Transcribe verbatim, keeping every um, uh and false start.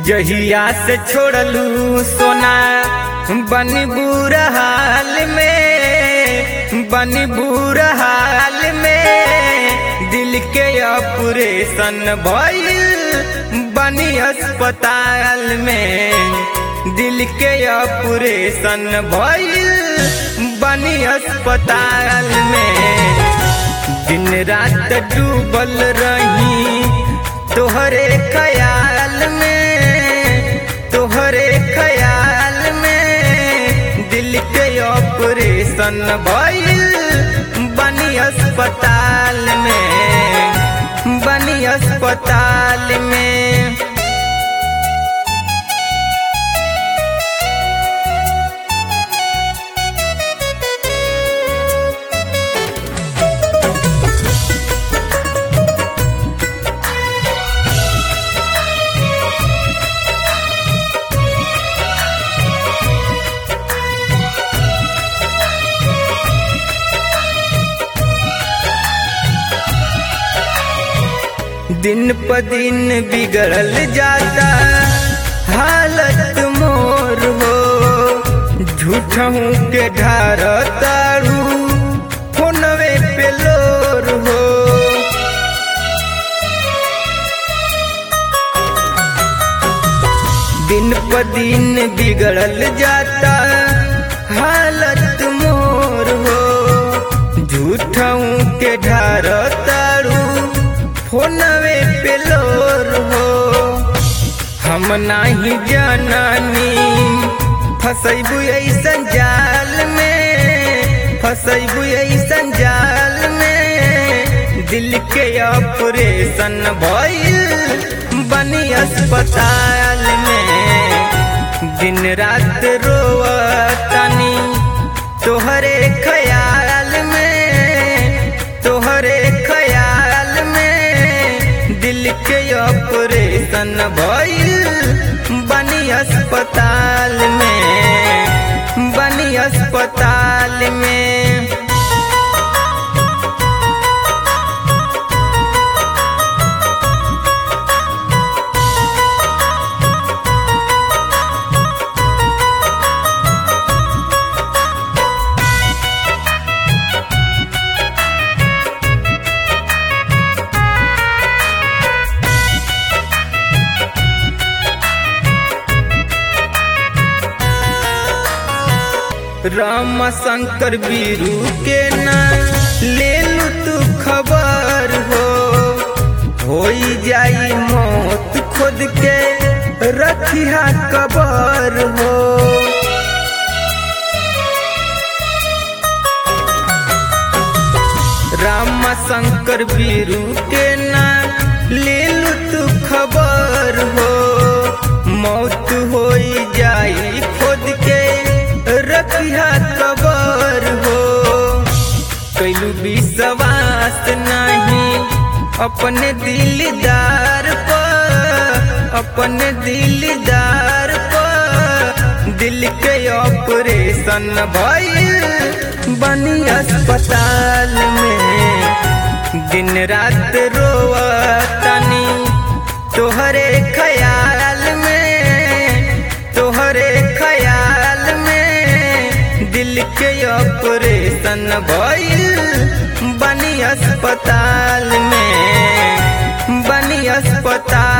जहिया से छोड़लू सोना बनी बुरा हाल में, बनी बुरा हाल में दिल के ऑपरेशन भइल बनी अस्पताल में, दिल के ऑपरेशन भइल बनी अस्पताल में। दिन रात डूबल रही तोहरे ख्याल में, तोहरे ख्याल में दिल के ऑपरेशन भइल बनी अस्पताल में, बनी अस्पताल में। दिन प दिन बिगड़ल जाता हालत मोर हो, झूठहूँ के ढार तारू फोनवे पे लोर हो। दिन प दिन बिगड़ल जाता हालत मोर हो, झूठहूँ के ढार तारू फोनवे पे लोर हो। हम नाही जाननी फसैबू ऐसन जाल में, फसैबू ऐसन जाल में दिल के ऑपरेशन भइल बनी अस्पताल में। दिन रात रोवतानी तोहरे ख्याल में, तोहरे ख्याल में दिल के ऑपरेशन भइल बनी अस्पताल में, बनी अस्पताल में। राम शंकर बीरू के ना ले लू तू खबर हो, होई जाई मौत खुद के रखिया कबर हो। राम शंकर बीरू के ना ले लू तू खबर हो, मौत होई जाई खुद के रखिया कबर हो। कैलू विश्वास नहीं अपने दिलदार पर, अपने दिलदार पर दिल के ऑपरेशन भइल बनी अस्पताल में। दिन रात रोवतानी तोहरे ख्याल में, तोहरे ख्याल में दिल के ऑपरेशन भइल बनी अस्पताल में, बनी अस्पताल।